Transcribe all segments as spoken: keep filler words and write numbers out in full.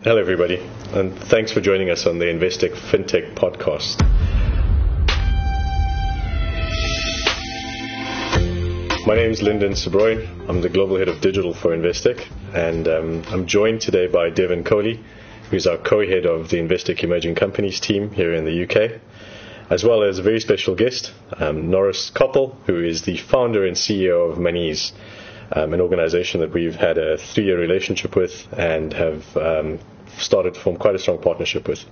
Hello, everybody, and thanks for joining us on the Investec FinTech podcast. My name is Lyndon Sebroy. I'm the Global Head of Digital for Investec, and um, I'm joined today by Devin Coley, who's our co-head of the Investec Emerging Companies team here in the U K, as well as a very special guest, um, Norris Koppel, who is the founder and C E O of Monese, um, an organization that we've had a three-year relationship with and have um, started to form quite a strong partnership with.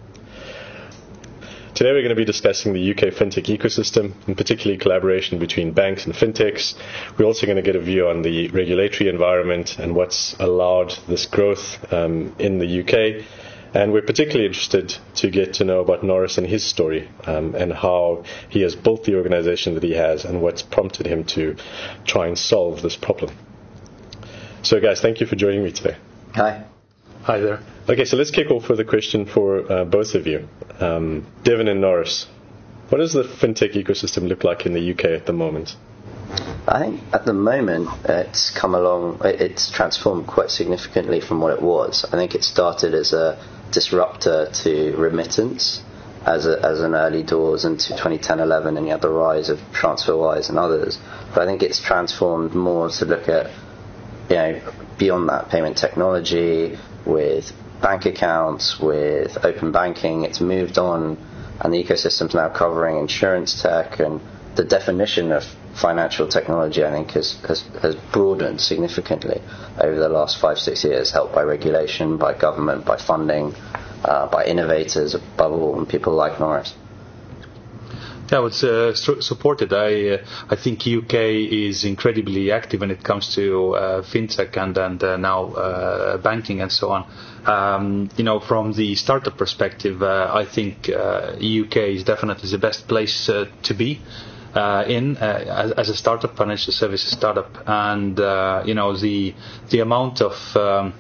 Today we're going to be discussing the U K fintech ecosystem, and particularly collaboration between banks and fintechs. We're also going to get a view on the regulatory environment and what's allowed this growth um, in the U K. And we're particularly interested to get to know about Norris and his story um, and how he has built the organization that he has and what's prompted him to try and solve this problem. So guys, thank you for joining me today. Hi. Hi there. Okay, so let's kick off with a question for uh, both of you. Um, Devin and Norris, what does the fintech ecosystem look like in the U K at the moment? I think at the moment it's come along, it's transformed quite significantly from what it was. I think it started as a disruptor to remittance as a, as an early doors into twenty ten eleven, and you had the rise of TransferWise and others. But I think it's transformed more to look at, you know, beyond that, payment technology, with bank accounts, with open banking. It's moved on, and the ecosystem's now covering insurance tech, and the definition of financial technology, I think, has, has, has broadened significantly over the last five, six years, helped by regulation, by government, by funding, uh, by innovators above all, and people like Norris. Yeah, I would uh, su- support it. I uh, I think U K is incredibly active when it comes to uh, fintech and and uh, now uh, banking and so on. Um, you know, from the startup perspective, uh, I think uh, U K is definitely the best place uh, to be uh, in uh, as, as a startup, financial services startup, and uh, you know the the amount of um,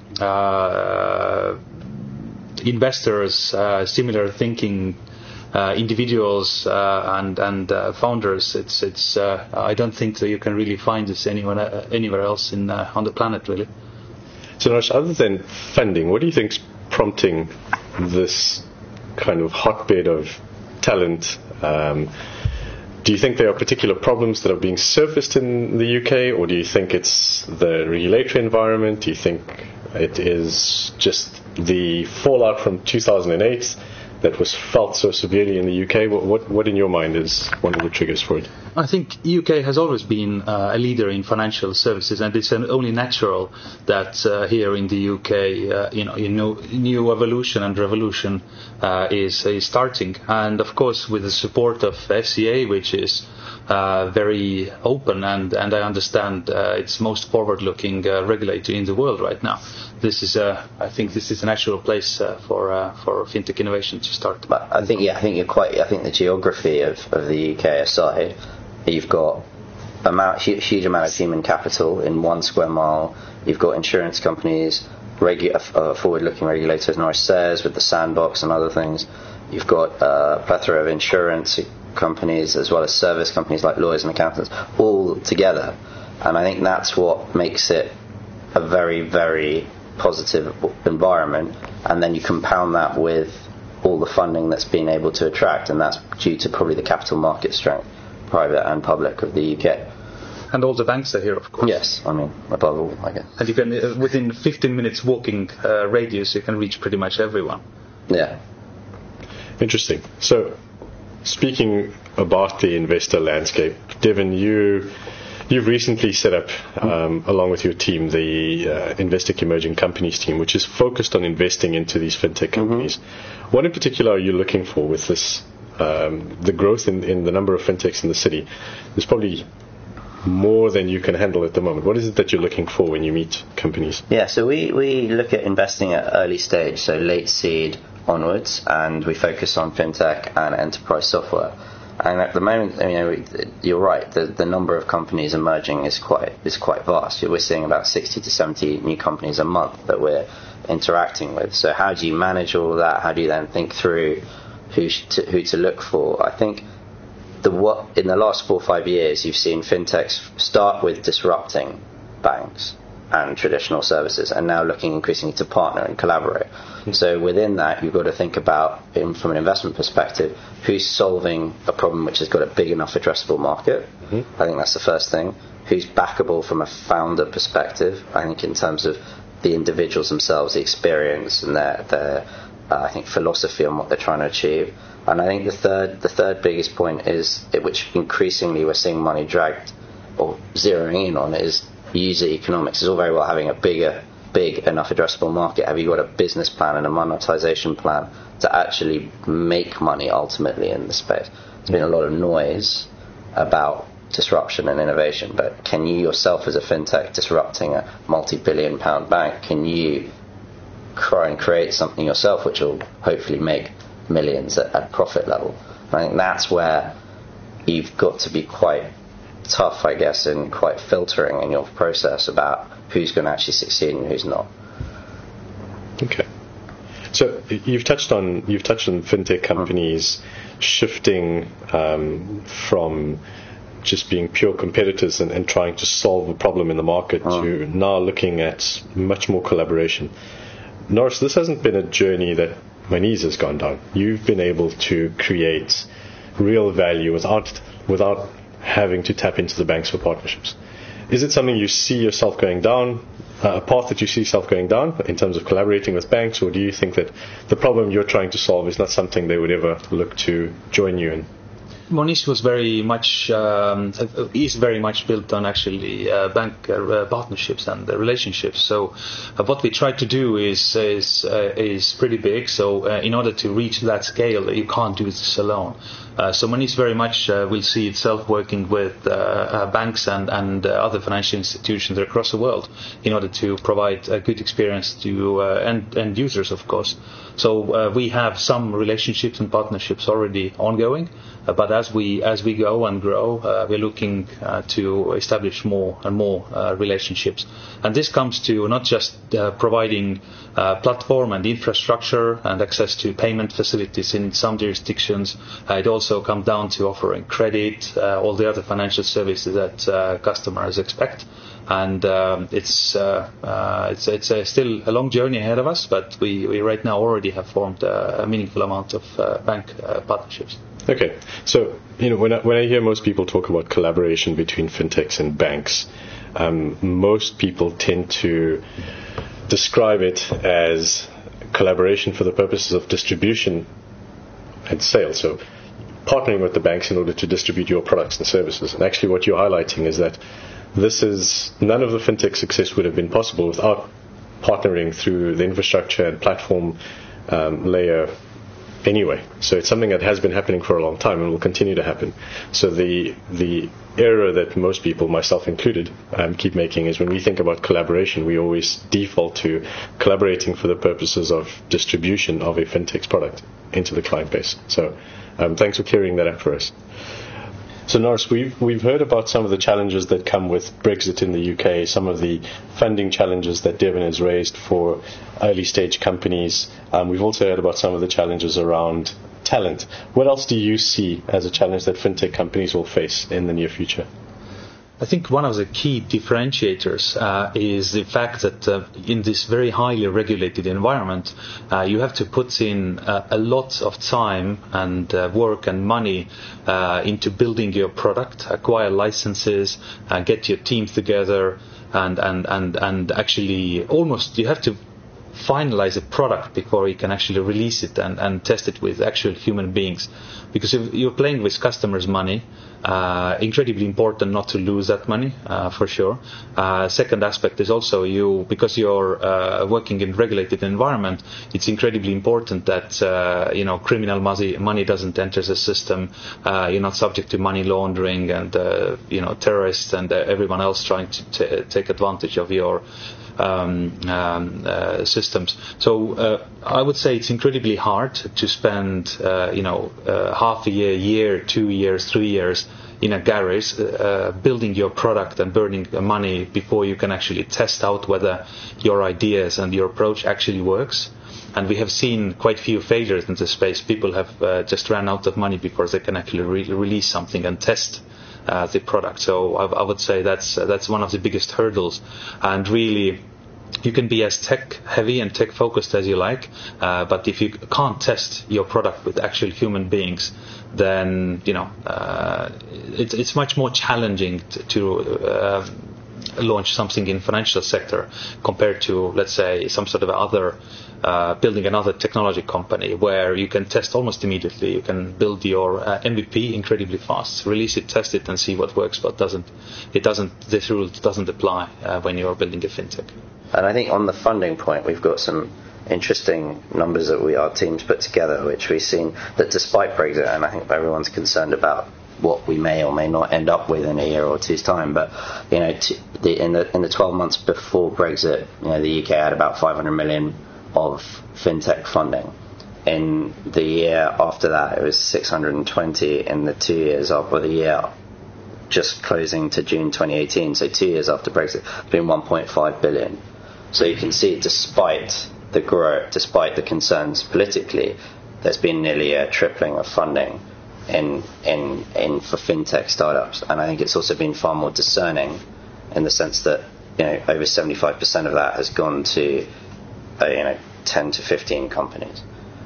uh, investors, uh, similar thinking. Uh, individuals uh, and and uh, founders. It's it's. Uh, I don't think that you can really find this anyone uh, anywhere else in uh, on the planet, really. So, Norris, other than funding, what do you think's prompting this kind of hotbed of talent? Um, do you think there are particular problems that are being surfaced in the U K, or do you think it's the regulatory environment? Do you think it is just the fallout from two thousand eight? That was felt so severely in the U K? What, what, what in your mind is one of the triggers for it? I think U K has always been uh, a leader in financial services, and it's only natural that uh, here in the U K, uh, you know, you know, new evolution and revolution uh, is is starting. And of course, with the support of F C A, which is uh, very open, and and I understand uh, it's most forward-looking uh, regulator in the world right now. This is, uh, I think, this is a natural place uh, for uh, for fintech innovation to start. But I think, yeah, I think you're quite. I think the geography of, of the U K aside, you've got a huge amount of human capital in one square mile. You've got insurance companies, regu- uh, forward-looking regulators, as Norris says, with the sandbox and other things. You've got uh, a plethora of insurance companies as well as service companies like lawyers and accountants, all together. And I think that's what makes it a very, very positive environment, and then you compound that with all the funding that's been able to attract, and that's due to probably the capital market strength, private and public, of the U K. And all the banks are here, of course. Yes, I mean, above all, I guess. And you can, uh, within fifteen minutes walking uh, radius, you can reach pretty much everyone. Yeah. Interesting. So, speaking about the investor landscape, Devin, you You've recently set up, um, along with your team, the uh, Investec Emerging Companies team, which is focused on investing into these fintech companies. Mm-hmm. What in particular are you looking for with this, um, the growth in, in the number of fintechs in the city? There's probably more than you can handle at the moment. What is it that you're looking for when you meet companies? Yeah, so we, we look at investing at early stage, so late seed onwards, and we focus on fintech and enterprise software. And at the moment, you know, you're right. The the number of companies emerging is quite is quite vast. We're seeing about sixty to seventy new companies a month that we're interacting with. So how do you manage all of that? How do you then think through who to, who to look for? I think the what in the last four or five years, you've seen fintechs start with disrupting banks and traditional services, and now looking increasingly to partner and collaborate. Mm-hmm. So within that, you've got to think about, in, from an investment perspective, who's solving a problem which has got a big enough addressable market. Mm-hmm. I think that's the first thing. Who's backable from a founder perspective. I think in terms of the individuals themselves, the experience and their, their uh, I think, philosophy on what they're trying to achieve. And I think the third the third biggest point is, which increasingly we're seeing money dragged or zeroing in on, is user economics. It's all very well having a bigger, big enough addressable market. Have you got a business plan and a monetization plan to actually make money ultimately in the space? There's been a lot of noise about disruption and innovation, but can you yourself as a fintech disrupting a multi-billion pound bank, can you try and create something yourself which will hopefully make millions at, at profit level? I think that's where you've got to be quite tough, I guess, and quite filtering in your process about who's going to actually succeed and who's not. Okay. So you've touched on you've touched on fintech companies mm. shifting um, from just being pure competitors and, and trying to solve a problem in the market mm. to now looking at much more collaboration. Norris, this hasn't been a journey that Monese has gone down. You've been able to create real value without without having to tap into the banks for partnerships. Is it something you see yourself going down, uh, a path that you see yourself going down in terms of collaborating with banks, or do you think that the problem you're trying to solve is not something they would ever look to join you in? Monese was very much um, is very much built on actually uh, bank uh, partnerships and uh, relationships. So uh, what we try to do is is uh, is pretty big. So uh, in order to reach that scale, you can't do this alone. Uh, so Monese very much uh, will see itself working with uh, uh, banks and and uh, other financial institutions across the world in order to provide a good experience to uh, end end users, of course. So uh, we have some relationships and partnerships already ongoing. Uh, but as we as we go and grow, uh, we're looking uh, to establish more and more uh, relationships. And this comes to not just uh, providing uh, platform and infrastructure and access to payment facilities in some jurisdictions. Uh, it also comes down to offering credit, uh, all the other financial services that uh, customers expect. And um, it's uh, uh, it's it's uh, still a long journey ahead of us, but we, we right now already have formed uh, a meaningful amount of uh, bank uh, partnerships. Okay, so you know when I, when I hear most people talk about collaboration between fintechs and banks, um, most people tend to describe it as collaboration for the purposes of distribution and sales. So partnering with the banks in order to distribute your products and services. And actually, what you're highlighting is that this is none of the fintech success would have been possible without partnering through the infrastructure and platform um, layer anyway. So it's something that has been happening for a long time and will continue to happen. So the the error that most people, myself included, um, keep making is when we think about collaboration, we always default to collaborating for the purposes of distribution of a fintech's product into the client base. So um, thanks for clearing that up for us. So Norris, we've we've heard about some of the challenges that come with Brexit in the U K, some of the funding challenges that Devin has raised for early stage companies. Um, we've also heard about some of the challenges around talent. What else do you see as a challenge that fintech companies will face in the near future? I think one of the key differentiators uh, is the fact that uh, in this very highly regulated environment, uh, you have to put in uh, a lot of time and uh, work and money uh, into building your product, acquire licenses, uh, get your team together, and, and, and, and actually almost you have to finalize a product before you can actually release it and, and test it with actual human beings. Because if you're playing with customers' money, uh, incredibly important not to lose that money, uh, for sure. Uh, second aspect is also you, because you're uh, working in regulated environment, it's incredibly important that, uh, you know, criminal money, money doesn't enter the system. Uh, you're not subject to money laundering and, uh, you know, terrorists and uh, everyone else trying to t- take advantage of your Um, um, uh, systems. So uh, I would say it's incredibly hard to spend, uh, you know, uh, half a year, year, two years, three years in a garage uh, building your product and burning money before you can actually test out whether your ideas and your approach actually works. And we have seen quite few failures in this space. People have uh, just ran out of money before they can actually re- release something and test Uh, the product. So I, I would say that's uh, that's one of the biggest hurdles, and really you can be as tech heavy and tech focused as you like, uh, but if you can't test your product with actual human beings, then you know uh, it, it's much more challenging to, to uh, launch something in financial sector compared to, let's say, some sort of other uh, building another technology company where you can test almost immediately. You can build your uh, M V P incredibly fast, release it, test it, and see what works, but doesn't. It doesn't. This rule doesn't apply uh, when you're building a fintech. And I think on the funding point, we've got some interesting numbers that we our teams put together, which we've seen that despite Brexit, and I think everyone's concerned about what we may or may not end up with in a year or two's time, but you know, t- the, in the in the twelve months before Brexit, you know, the U K had about five hundred million of fintech funding. In the year after that, it was six hundred twenty. In the two years after the year just closing to June twenty eighteen, so two years after Brexit, it's been one point five billion. So you can see, despite the growth, despite the concerns politically, there's been nearly a tripling of funding in in in for fintech startups, and I think it's also been far more discerning, in the sense that you know over seventy-five percent of that has gone to uh, you know ten to fifteen companies.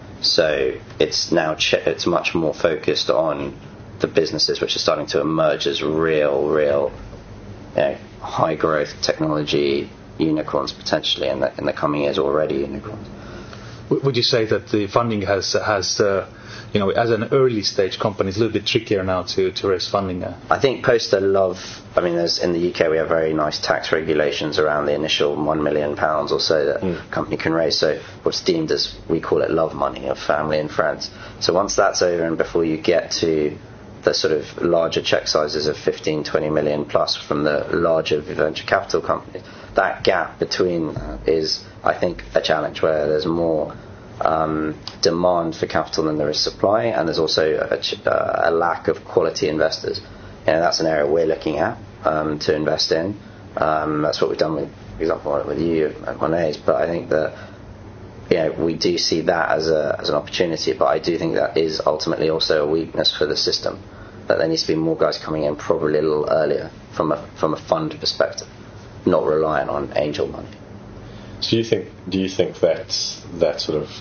So it's now ch- it's much more focused on the businesses which are starting to emerge as real, real, you know, high growth technology unicorns potentially in the in the coming years, already unicorns. Would you say that the funding has has uh, you know, as an early stage company, it's a little bit trickier now to, to raise funding? Uh? I think post a love, I mean, there's, in the U K we have very nice tax regulations around the initial one million pounds or so that mm. a company can raise. So what's deemed as, we call it love money, of family and friends. So once that's over and before you get to the sort of larger check sizes of fifteen, twenty million plus from the larger venture capital companies, that gap between is, I think, a challenge, where there's more um, demand for capital than there is supply, and there's also a, a lack of quality investors. You know, that's an area we're looking at um, to invest in. Um, that's what we've done with, for example, with you at Monet's. But I think that, you know, we do see that as a as an opportunity. But I do think that is ultimately also a weakness for the system, that there needs to be more guys coming in probably a little earlier from a from a fund perspective, not relying on angel money. So do you think do you think that that sort of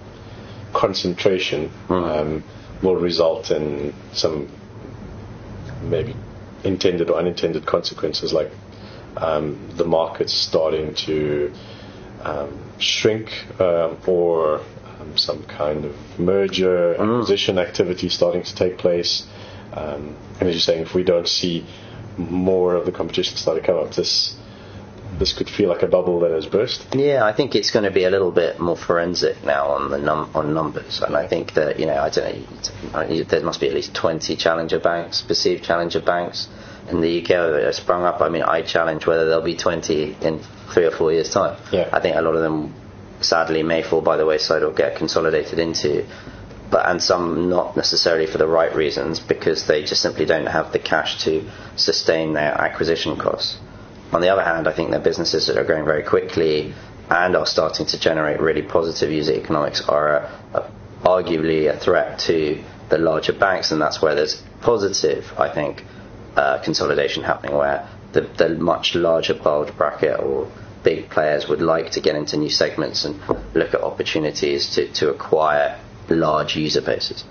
concentration mm. um, will result in some maybe intended or unintended consequences, like um, the markets starting to um, shrink uh, or um, some kind of merger mm. acquisition activity starting to take place? Um, and as you're saying, if we don't see more of the competition start to come up, this this could feel like a bubble that has burst. Yeah, I think it's going to be a little bit more forensic now on the num- on numbers, and I think that, you know, I don't know, there must be at least twenty challenger banks, perceived challenger banks in the U K that have sprung up. I mean, I challenge whether there'll be twenty in three or four years' time. Yeah. I think a lot of them, sadly, may fall by the wayside or get consolidated into. But and some not necessarily for the right reasons, because they just simply don't have the cash to sustain their acquisition costs. On the other hand, I think they're businesses that are growing very quickly and are starting to generate really positive user economics are a, a, arguably a threat to the larger banks, and that's where there's positive, I think, uh, consolidation happening, where the, the much larger bulge bracket or big players would like to get into new segments and look at opportunities to, to acquire large user bases.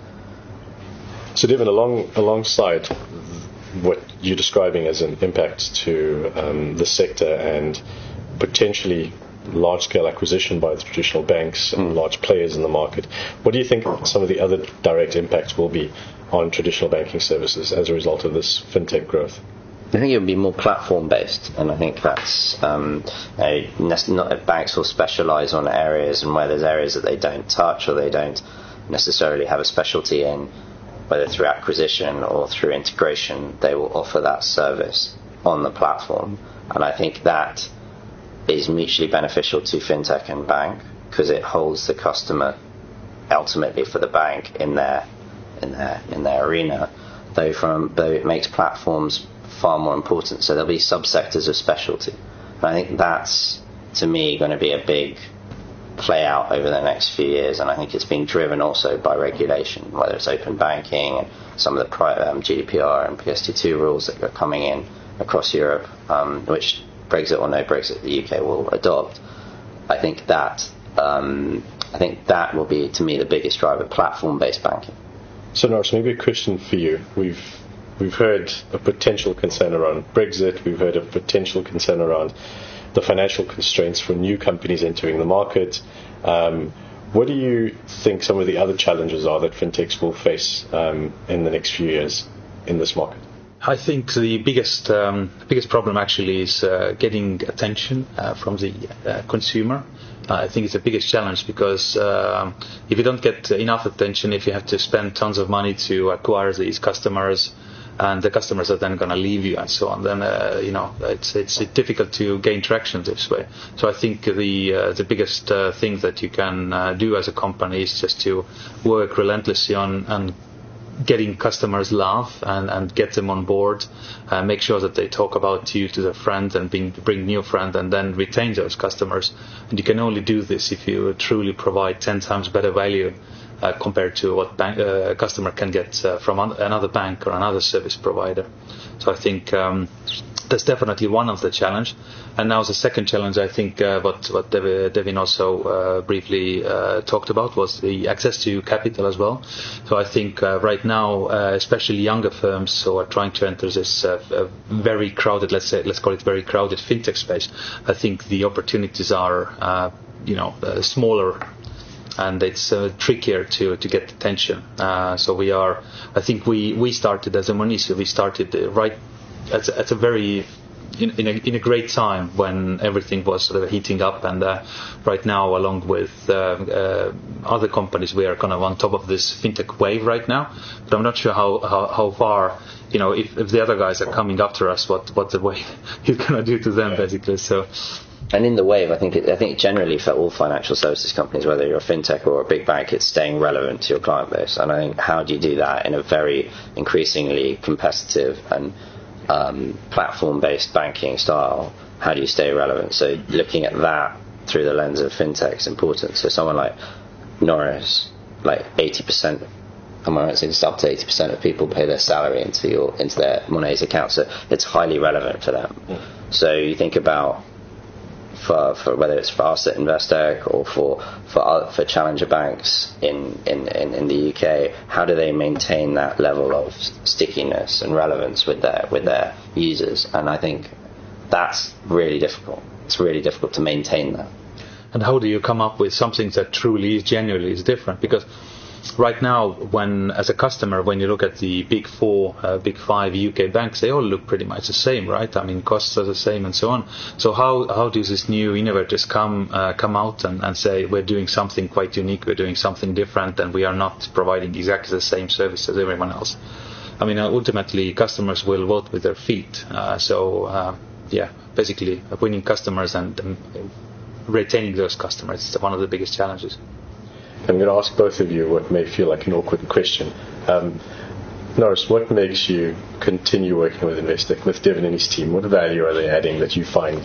So, Devin, along alongside what you're describing as an impact to um, the sector and potentially large-scale acquisition by the traditional banks and mm. large players in the market, what do you think some of the other direct impacts will be on traditional banking services as a result of this fintech growth? I think it would be more platform-based, and I think that's um, a, not, banks will specialise on areas, and where there's areas that they don't touch or they don't necessarily have a specialty in, whether through acquisition or through integration, they will offer that service on the platform. And I think that is mutually beneficial to fintech and bank, because it holds the customer ultimately for the bank in their in their in their arena. Though from though it makes platforms far more important, so there'll be subsectors of specialty. And I think that's, to me, going to be a big play out over the next few years, and I think it's being driven also by regulation, whether it's open banking and some of the um, G D P R and P S T two rules that are coming in across Europe, um, which Brexit or no Brexit, the U K will adopt. I think that um, I think that will be, to me, the biggest driver: platform-based banking. So, Norris, maybe a question for you. We've we've heard a potential concern around Brexit. We've heard a potential concern around the financial constraints for new companies entering the market. Um, what do you think some of the other challenges are that fintechs will face um, in the next few years in this market? I think the biggest um, biggest problem actually is uh, getting attention uh, from the uh, consumer. Uh, I think it's the biggest challenge because uh, if you don't get enough attention, if you have to spend tons of money to acquire these customers, and the customers are then going to leave you and so on, then uh, you know it's it's difficult to gain traction this way. So I think the uh, the biggest uh, thing that you can uh, do as a company is just to work relentlessly on and getting customers laugh and, and get them on board, uh, make sure that they talk about you to their friends and bring, bring new friends, and then retain those customers. And you can only do this if you truly provide ten times better value uh, compared to what bank, uh, a customer can get uh, from un- another bank or another service provider. So I think um, that's definitely one of the challenge. And now the second challenge, I think, uh, what what Dev- Devin also uh, briefly uh, talked about was the access to capital as well. So I think uh, right now, uh, especially younger firms who are trying to enter this uh, uh, very crowded, let's say, let's call it very crowded fintech space, I think the opportunities are, uh, you know, uh, smaller. And it's uh, trickier to, to get attention. Uh, so we are, I think we, we started as a Monese, we started uh, right at, at a very, in, in, a, in a great time when everything was sort of heating up. And uh, right now, along with uh, uh, other companies, we are kind of on top of this fintech wave right now. But I'm not sure how, how, how far, you know, if, if the other guys are coming after us, what, what the wave is going to do to them, basically. So. And in the wave, I think it, I think generally for all financial services companies, whether you're a fintech or a big bank, it's staying relevant to your client base. And I think how do you do that in a very increasingly competitive and um, platform-based banking style? How do you stay relevant? So looking at that through the lens of fintech is important. So someone like Norris, like eighty percent, I'm going to say it's up to eighty percent of people pay their salary into your into their Monese account. So it's highly relevant for them. Mm. So you think about For, for whether it's for us at Investec or for for other, for challenger banks in, in, in, in the U K, how do they maintain that level of stickiness and relevance with their with their users? And I think that's really difficult. It's really difficult to maintain that. And how do you come up with something that truly is genuinely is different? Because right now, when as a customer, when you look at the big four, uh, big five U K banks, they all look pretty much the same, right? I mean, costs are the same and so on. So how how do these new innovators come uh, come out and, and say we're doing something quite unique, we're doing something different, and we are not providing exactly the same service as everyone else? I mean, uh, ultimately, customers will vote with their feet. Uh, so uh, yeah, basically, winning customers and um, retaining those customers is one of the biggest challenges. I'm going to ask both of you what may feel like an awkward question. Um, Norris, what makes you continue working with Investec, with Devin and his team? What value are they adding that you find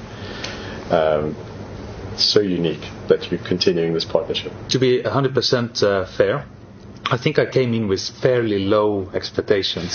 um, so unique that you're continuing this partnership? To be one hundred percent uh, fair, I think I came in with fairly low expectations.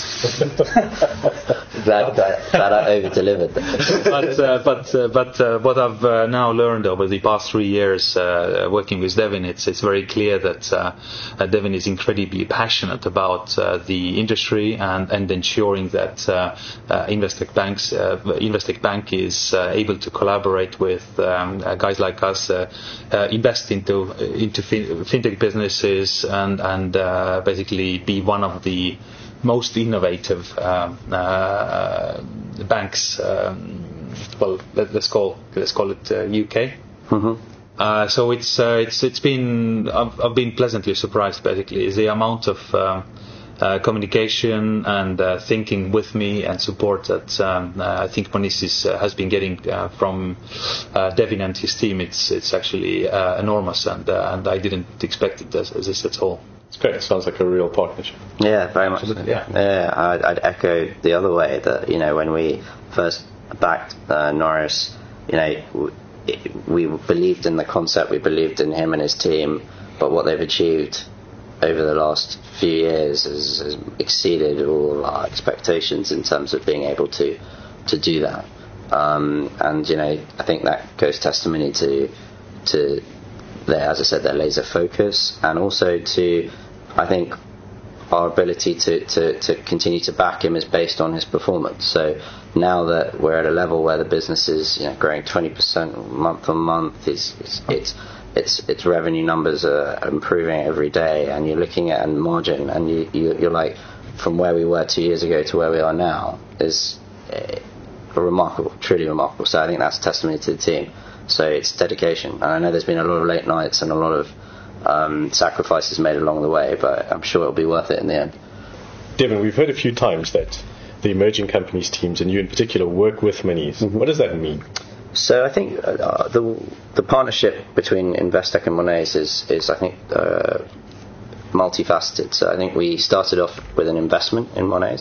Glad that, that I over-delivered. but uh, but uh, but uh, what I've uh, now learned over the past three years uh, working with Devin, it's it's very clear that uh, uh, Devin is incredibly passionate about uh, the industry and, and ensuring that uh, uh, Investec Banks uh, Investec Bank is uh, able to collaborate with um, uh, guys like us, uh, uh, invest into into fin- fintech businesses and and uh, basically be one of the most innovative um, uh, banks. Um, well, let, let's call let's call it uh, U K. Mm-hmm. Uh, so it's uh, it's it's been I've, I've been pleasantly surprised. Basically, is the amount of uh, uh, communication and uh, thinking with me and support that um, uh, I think Monese uh, has been getting uh, from uh, Devin and his team. It's it's actually uh, enormous, and uh, and I didn't expect it as, as this at all. It's great. It sounds like a real partnership. Yeah, very much. So. Yeah, yeah. I'd, I'd echo the other way that you know when we first backed uh, Norris, you know, we, we believed in the concept, we believed in him and his team, but what they've achieved over the last few years has, has exceeded all our expectations in terms of being able to to do that. Um, and, you know, I think that goes testimony to, to their, as I said, their laser focus, and also to, I think, our ability to, to, to continue to back him is based on his performance. So now that we're at a level where the business is, you know, growing twenty percent month on month, it's, it's, it's, it's, its revenue numbers are improving every day, and you're looking at a margin, and you, you, you're like, from where we were two years ago to where we are now is uh, remarkable, truly remarkable. So I think that's a testimony to the team. So it's dedication, and I know there's been a lot of late nights and a lot of um, sacrifices made along the way, but I'm sure it'll be worth it in the end. Devin, we've heard a few times that the emerging companies teams, and you in particular, work with Monese. Mm-hmm. What does that mean? So I think uh, the the partnership between Investec and Monese is, is I think, uh, multifaceted. So I think we started off with an investment in Monese,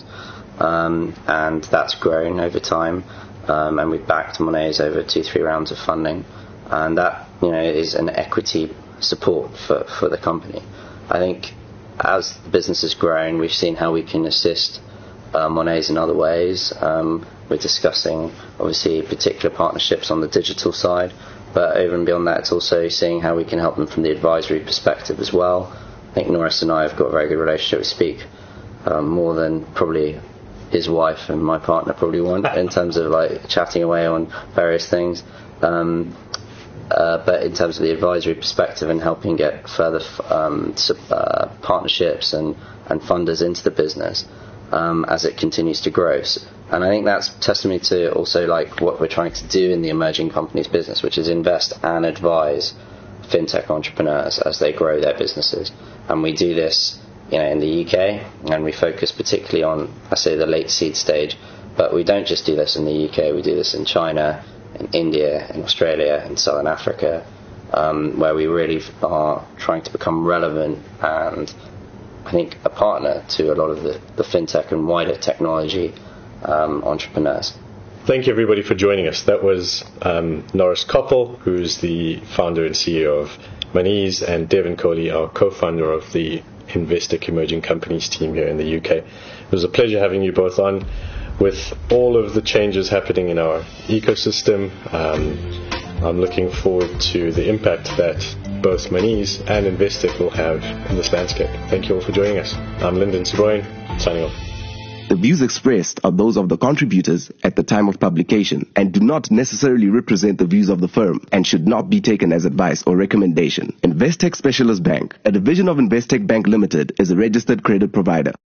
um, and that's grown over time. Um, and we've backed Monese over two, three rounds of funding, and that, you know, is an equity support for, for the company. I think as the business has grown, we've seen how we can assist uh, Monese in other ways. Um, we're discussing, obviously, particular partnerships on the digital side, but over and beyond that, it's also seeing how we can help them from the advisory perspective as well. I think Norris and I have got a very good relationship. We speak um, more than probably his wife and my partner probably want, in terms of like chatting away on various things. Um, uh, but in terms of the advisory perspective and helping get further um, uh, partnerships and, and funders into the business um, as it continues to grow. And I think that's testimony to also like what we're trying to do in the emerging companies business, which is invest and advise fintech entrepreneurs as they grow their businesses. And we do this, you know, in the U K, and we focus particularly on, I say, the late seed stage, but we don't just do this in the U K, we do this in China, in India, in Australia, in Southern Africa, um, where we really are trying to become relevant and, I think, a partner to a lot of the, the fintech and wider technology um, entrepreneurs. Thank you, everybody, for joining us. That was um, Norris Koppel, who's the founder and C E O of Monese, and Devin Coley, our co-founder of the Investec Emerging Companies team here in the U K. It was a pleasure having you both on. With all of the changes happening in our ecosystem, um, I'm looking forward to the impact that both Monese and Investec will have in this landscape. Thank you all for joining us. I'm Lyndon Sebroin, signing off. The views expressed are those of the contributors at the time of publication and do not necessarily represent the views of the firm and should not be taken as advice or recommendation. Investec Specialist Bank, a division of Investec Bank Limited, is a registered credit provider.